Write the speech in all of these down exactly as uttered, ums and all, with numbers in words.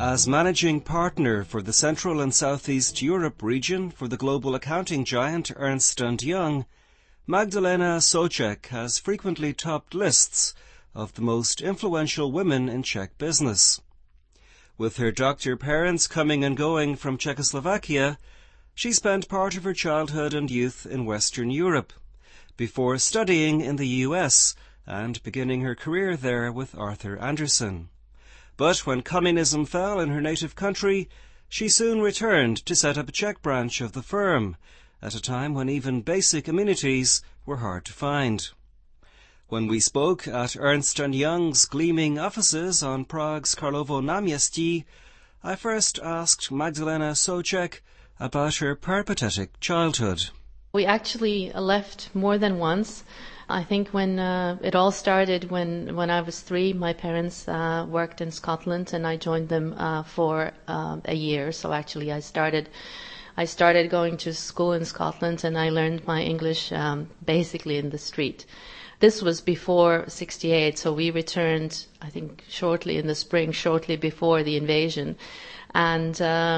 As managing partner for the Central and Southeast Europe region for the global accounting giant Ernst and Young, Magdalena Souček has frequently topped lists of the most influential women in Czech business. With her doctor parents coming and going from Czechoslovakia, she spent part of her childhood and youth in Western Europe, before studying in the U S and beginning her career there with Arthur Andersen. But when communism fell in her native country, she soon returned to set up a Czech branch of the firm, at a time when even basic amenities were hard to find. When we spoke at Ernst and Young's gleaming offices on Prague's Karlovo Náměstí, I first asked Magdalena Souček about her peripatetic childhood. We actually left more than once. I think when uh, it all started when, when I was three, my parents uh, worked in Scotland and I joined them uh, for uh, a year. So actually I started I started going to school in Scotland and I learned my English um, basically in the street. This was before sixty-eight, so we returned, I think, shortly in the spring, shortly before the invasion. And uh,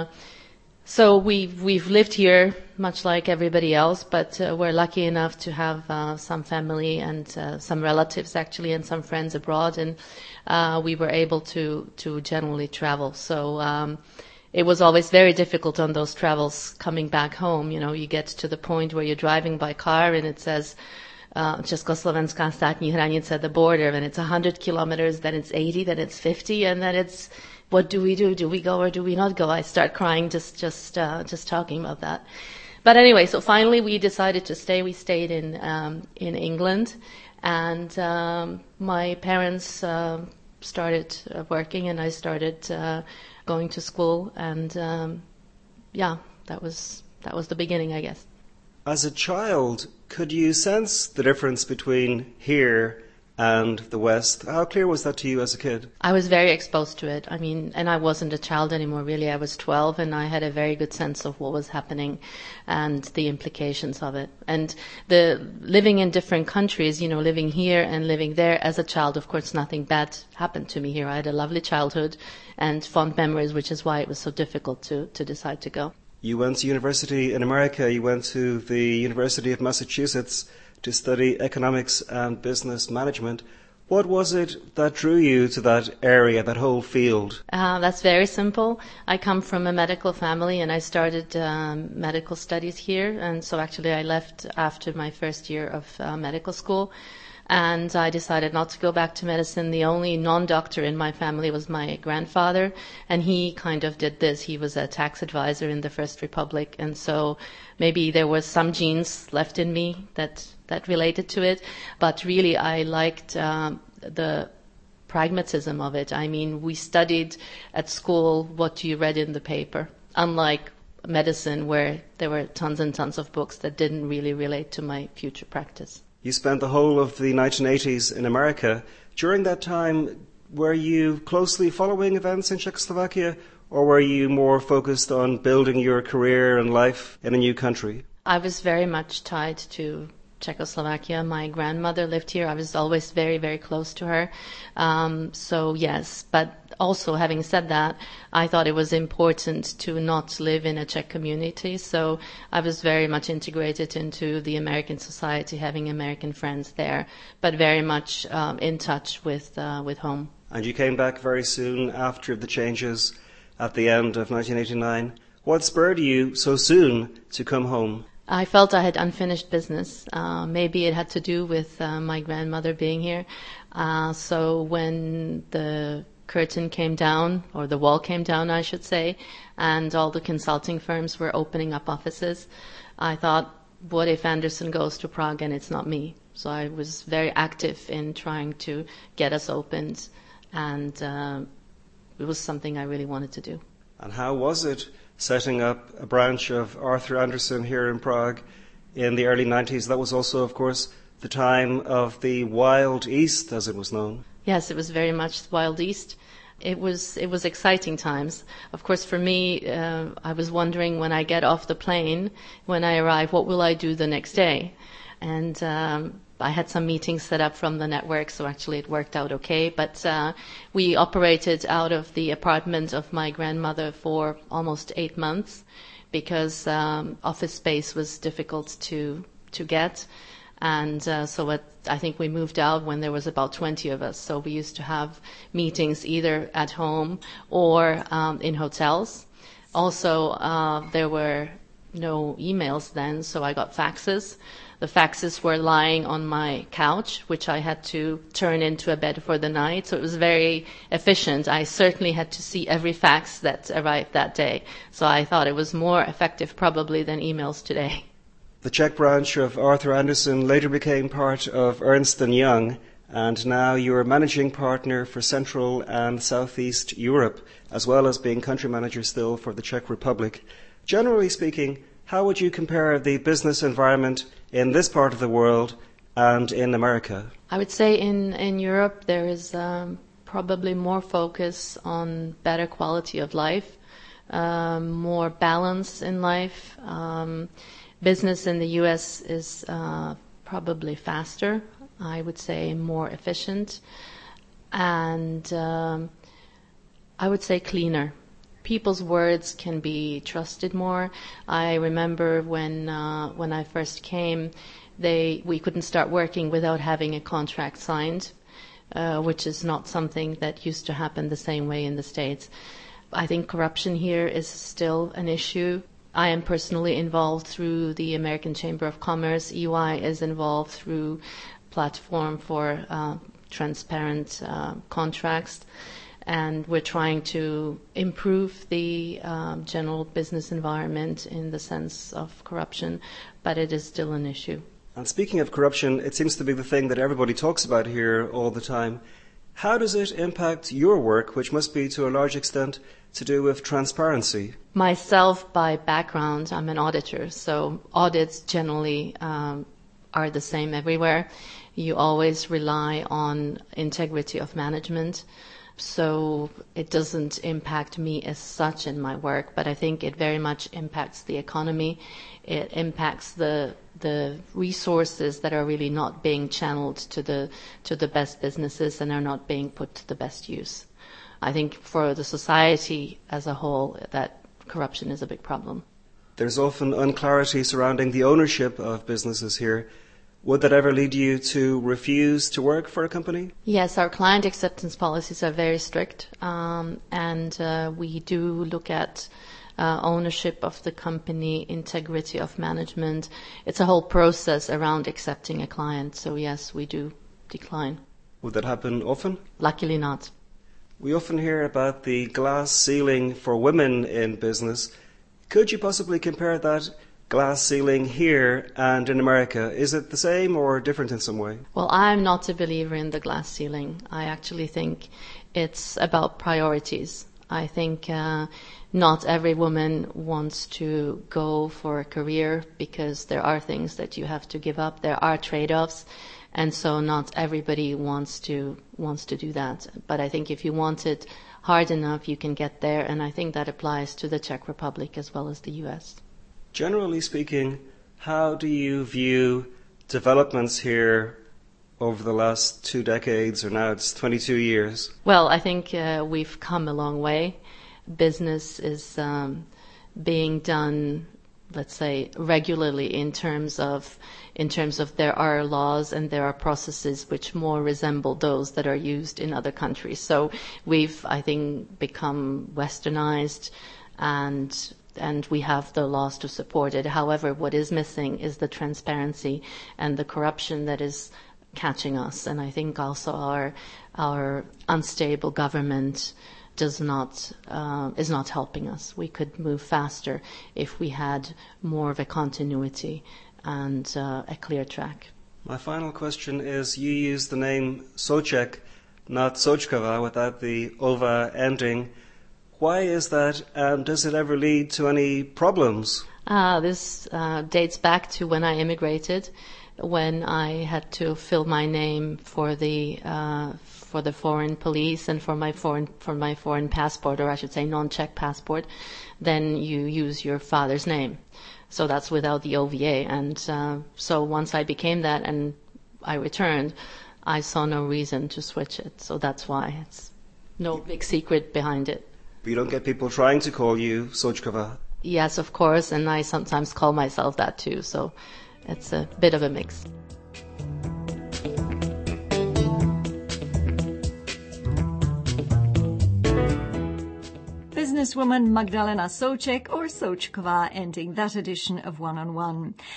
so we've, we've lived here much like everybody else, but uh, we're lucky enough to have uh, some family and uh, some relatives actually and some friends abroad, and uh, we were able to, to generally travel. So um, it was always very difficult on those travels coming back home. You know, you get to the point where you're driving by car and it says uh, Československá státní hranice, the border, and it's one hundred kilometers, then it's eighty, then it's fifty, and then it's, what do we do? Do we go or do we not go? I start crying just just uh, just talking about that. But anyway, so finally we decided to stay. We stayed in um, in England, and um, my parents uh, started uh, working, and I started uh, going to school, and um, yeah, that was that was the beginning, I guess. As a child, could you sense the difference between here and the West? How clear was that to you as a kid? I was very exposed to it. I mean, and I wasn't a child anymore, really. I was twelve, and I had a very good sense of what was happening and the implications of it. And the living in different countries, you know, living here and living there as a child, of course, nothing bad happened to me here. I had a lovely childhood and fond memories, which is why it was so difficult to, to decide to go. You went to university in America. You went to the University of Massachusetts to study economics and business management. What was it that drew you to that area, that whole field? Uh, that's very simple. I come from a medical family and I started um, medical studies here. And so actually I left after my first year of uh, medical school. And I decided not to go back to medicine. The only non-doctor in my family was my grandfather, and he kind of did this. He was a tax advisor in the First Republic, and so maybe there was some genes left in me that, that related to it. But really, I liked um, the pragmatism of it. I mean, we studied at school what you read in the paper, unlike medicine, where there were tons and tons of books that didn't really relate to my future practice. You spent the whole of the nineteen eighties in America. During that time, were you closely following events in Czechoslovakia, or were you more focused on building your career and life in a new country? I was very much tied to Czechoslovakia. My grandmother lived here. I was always very, very close to her. Um, so yes, but also having said that, I thought it was important to not live in a Czech community. So I was very much integrated into the American society, having American friends there, but very much um, in touch with uh, with home. And you came back very soon after the changes at the end of nineteen eighty-nine. What spurred you so soon to come home? I felt I had unfinished business. Uh, maybe it had to do with uh, my grandmother being here. Uh, so when the curtain came down, or the wall came down, I should say, and all the consulting firms were opening up offices, I thought, what if Andersen goes to Prague and it's not me? So I was very active in trying to get us opened, and uh, it was something I really wanted to do. And how was it setting up a branch of Arthur Andersen here in Prague in the early nineties? That was also, of course, the time of the Wild East, as it was known. Yes, it was very much Wild East. It was it was exciting times. Of course, for me, uh, I was wondering when I get off the plane, when I arrive, what will I do the next day? And um, I had some meetings set up from the network, so actually it worked out okay. But uh, we operated out of the apartment of my grandmother for almost eight months because um, office space was difficult to to get. And uh, so at, I think we moved out when there was about twenty of us. So we used to have meetings either at home or um, in hotels. Also, uh, there were no emails then, so I got faxes. The faxes were lying on my couch, which I had to turn into a bed for the night. So it was very efficient. I certainly had to see every fax that arrived that day. So I thought it was more effective probably than emails today. The Czech branch of Arthur Andersen later became part of Ernst and Young, and now you're managing partner for Central and Southeast Europe, as well as being country manager still for the Czech Republic. Generally speaking, how would you compare the business environment in this part of the world and in America? I would say in, in Europe there is um, probably more focus on better quality of life, um, more balance in life. Um, business in the U S is uh, probably faster, I would say more efficient, and um, I would say cleaner. People's words can be trusted more. I remember when uh, when I first came, they we couldn't start working without having a contract signed, uh, which is not something that used to happen the same way in the States. I think corruption here is still an issue. I am personally involved through the American Chamber of Commerce. E Y is involved through Platform for uh, Transparent uh, Contracts. And we're trying to improve the um, general business environment in the sense of corruption, but it is still an issue. And speaking of corruption, it seems to be the thing that everybody talks about here all the time. How does it impact your work, which must be to a large extent to do with transparency? Myself, by background, I'm an auditor, so audits generally um, are the same everywhere. You always rely on integrity of management. So it doesn't impact me as such in my work, but I think it very much impacts the economy. It impacts the the resources that are really not being channeled to the to the best businesses and are not being put to the best use. I think for the society as a whole, that corruption is a big problem. There's often unclarity surrounding the ownership of businesses here. Would that ever lead you to refuse to work for a company? Yes, our client acceptance policies are very strict, um, and uh, we do look at uh, ownership of the company, integrity of management. It's a whole process around accepting a client, so yes, we do decline. Would that happen often? Luckily not. We often hear about the glass ceiling for women in business. Could you possibly compare that glass ceiling here and in America? Is it the same or different in some way? Well, I'm not a believer in the glass ceiling. I actually think it's about priorities. I think uh, not every woman wants to go for a career because there are things that you have to give up. There are trade-offs, and so not everybody wants to wants to do that. But I think if you want it hard enough, you can get there, and I think that applies to the Czech Republic as well as the U S. Generally speaking, how do you view developments here over the last two decades, or now it's twenty-two years? Well, I think uh, we've come a long way. Business is um, being done, let's say, regularly in terms of in terms of there are laws and there are processes which more resemble those that are used in other countries. So we've, I think, become westernized, and and we have the laws to support it. However, what is missing is the transparency and the corruption that is catching us. And I think also our our unstable government does not uh, is not helping us. We could move faster if we had more of a continuity and uh, a clear track. My final question is, you use the name Souček, not Součková, without the ova ending. Why is that, and does it ever lead to any problems? Uh, this uh, dates back to when I immigrated, when I had to fill my name for the uh, for the foreign police and for my foreign for my foreign passport, or I should say non-Czech passport. Then you use your father's name, so that's without the O V A. And uh, so once I became that, and I returned, I saw no reason to switch it. So that's why it's no big secret behind it. But you don't get people trying to call you Sochkova? Yes, of course, and I sometimes call myself that too. So it's a bit of a mix. Businesswoman Magdalena Souček, or Součková, ending that edition of One on One.